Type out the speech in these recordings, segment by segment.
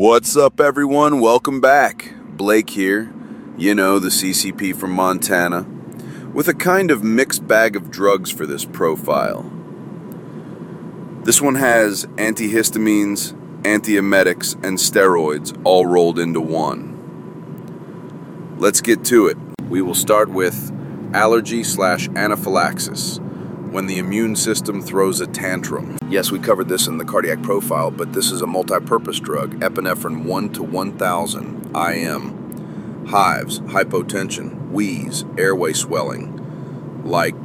What's up, everyone? Welcome back. Blake here, you know, the CCP from Montana, with a kind of mixed bag of drugs for this profile. This one has antihistamines, antiemetics, and steroids all rolled into one. Let's get to it. We will start with allergy/anaphylaxis, when the immune system throws a tantrum. Yes, we covered this in the cardiac profile, but this is a multi-purpose drug, epinephrine 1 to 1000 IM. Hives, hypotension, wheeze, airway swelling. Like,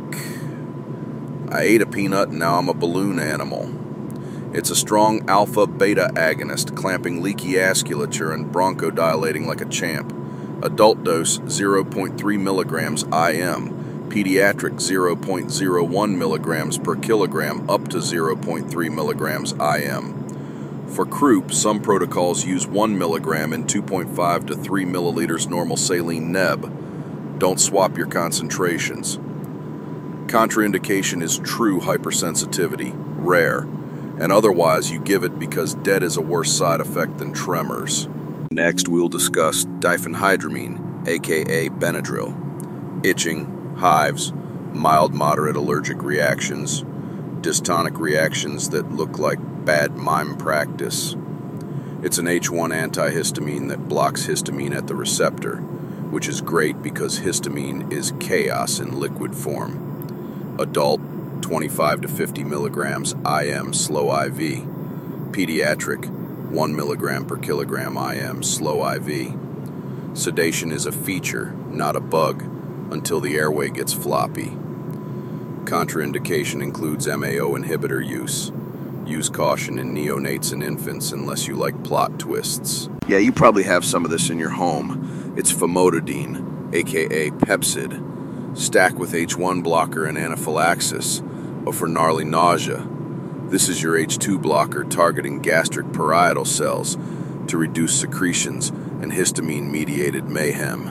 I ate a peanut and now I'm a balloon animal. It's a strong alpha-beta agonist, clamping leaky vasculature and bronchodilating like a champ. Adult dose 0.3 milligrams IM. Pediatric 0.01 milligrams per kilogram up to 0.3 milligrams IM. For croup, some protocols use 1 milligram in 2.5 to 3 milliliters normal saline neb. Don't swap your concentrations. Contraindication is true hypersensitivity, rare, and otherwise you give it because dead is a worse side effect than tremors. Next, we'll discuss diphenhydramine, aka Benadryl. Itching, hives, mild-moderate allergic reactions, dystonic reactions that look like bad mime practice. It's an H1 antihistamine that blocks histamine at the receptor, which is great because histamine is chaos in liquid form. Adult, 25 to 50 milligrams IM slow IV. Pediatric, 1 milligram per kilogram IM slow IV. Sedation is a feature, not a bug, until the airway gets floppy. Contraindication includes MAO inhibitor use. Use caution in neonates and infants unless you like plot twists. Yeah, you probably have some of this in your home. It's famotidine, aka Pepcid. Stack with H1 blocker and anaphylaxis, or for gnarly nausea. This is your H2 blocker targeting gastric parietal cells to reduce secretions and histamine-mediated mayhem.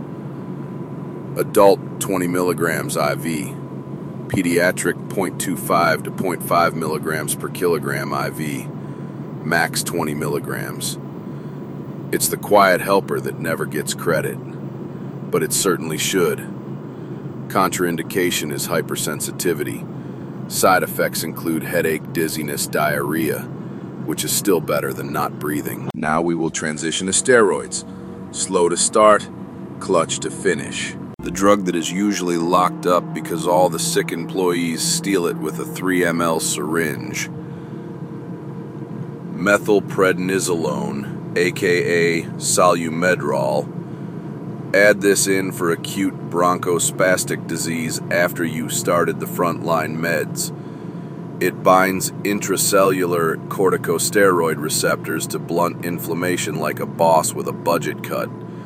Adult 20 milligrams IV. Pediatric 0.25 to 0.5 milligrams per kilogram IV. Max 20 milligrams. It's the quiet helper that never gets credit, but it certainly should. Contraindication is hypersensitivity. Side effects include headache, dizziness, diarrhea, which is still better than not breathing. Now we will transition to steroids. Slow to start, clutch to finish. The drug that is usually locked up because all the sick employees steal it with a 3 ml syringe. Methylprednisolone, aka Solumedrol. Add this in for acute bronchospastic disease after you started the frontline meds. It binds intracellular corticosteroid receptors to blunt inflammation like a boss with a budget cut.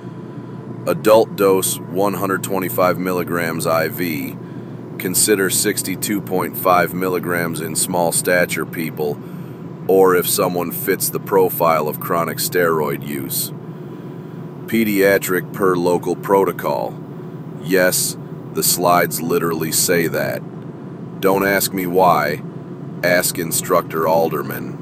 Adult dose 125 milligrams IV. Consider 62.5 milligrams in small stature people, or if someone fits the profile of chronic steroid use. Pediatric per local protocol. Yes, the slides literally say that. Don't ask me why. Ask Instructor Alderman.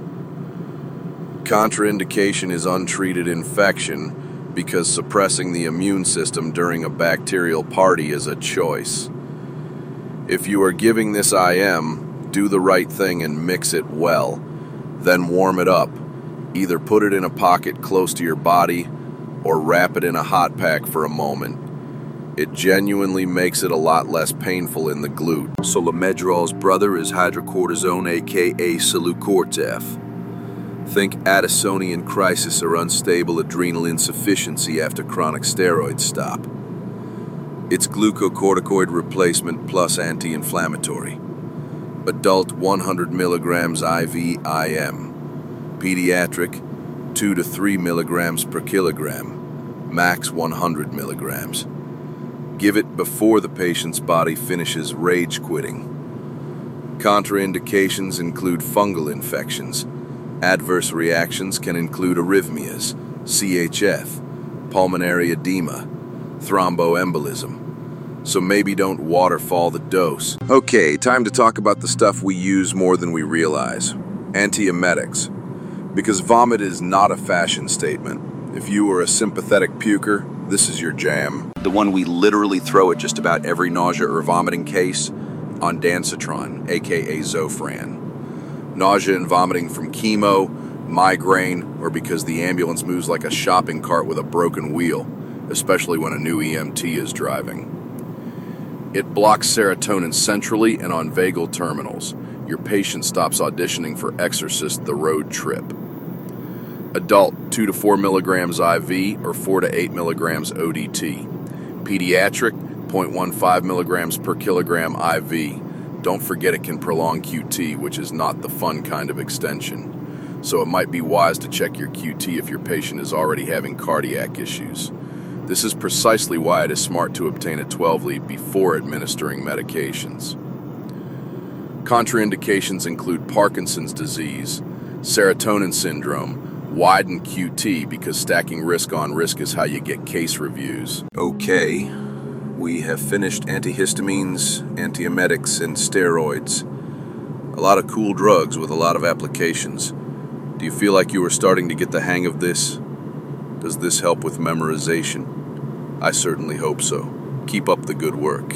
Contraindication is untreated infection, because suppressing the immune system during a bacterial party is a choice. If you are giving this IM, do the right thing and mix it well. Then warm it up. Either put it in a pocket close to your body or wrap it in a hot pack for a moment. It genuinely makes it a lot less painful in the glute. Solumedrol's brother is hydrocortisone, aka Silucortef. Think Addisonian crisis or unstable adrenal insufficiency after chronic steroid stop. It's glucocorticoid replacement plus anti-inflammatory. Adult 100 milligrams IV IM. Pediatric 2 to 3 milligrams per kilogram. Max 100 milligrams. Give it before the patient's body finishes rage quitting. Contraindications include fungal infections. Adverse reactions can include arrhythmias, CHF, pulmonary edema, thromboembolism. So maybe don't waterfall the dose. Okay, time to talk about the stuff we use more than we realize. Antiemetics. Because vomit is not a fashion statement. If you are a sympathetic puker, this is your jam. The one we literally throw at just about every nausea or vomiting case, ondansetron, aka Zofran. Nausea and vomiting from chemo, migraine, or because the ambulance moves like a shopping cart with a broken wheel, especially when a new EMT is driving. It blocks serotonin centrally and on vagal terminals. Your patient stops auditioning for Exorcist the road trip. Adult 2 to 4 milligrams IV or 4 to 8 milligrams ODT. Pediatric 0.15 milligrams per kilogram IV. Don't forget it can prolong QT, which is not the fun kind of extension. So it might be wise to check your QT if your patient is already having cardiac issues. This is precisely why it is smart to obtain a 12-lead before administering medications. Contraindications include Parkinson's disease, serotonin syndrome, widened QT because stacking risk on risk is how you get case reviews. Okay, we have finished antihistamines, antiemetics, and steroids. A lot of cool drugs with a lot of applications. Do you feel like you are starting to get the hang of this? Does this help with memorization? I certainly hope so. Keep up the good work.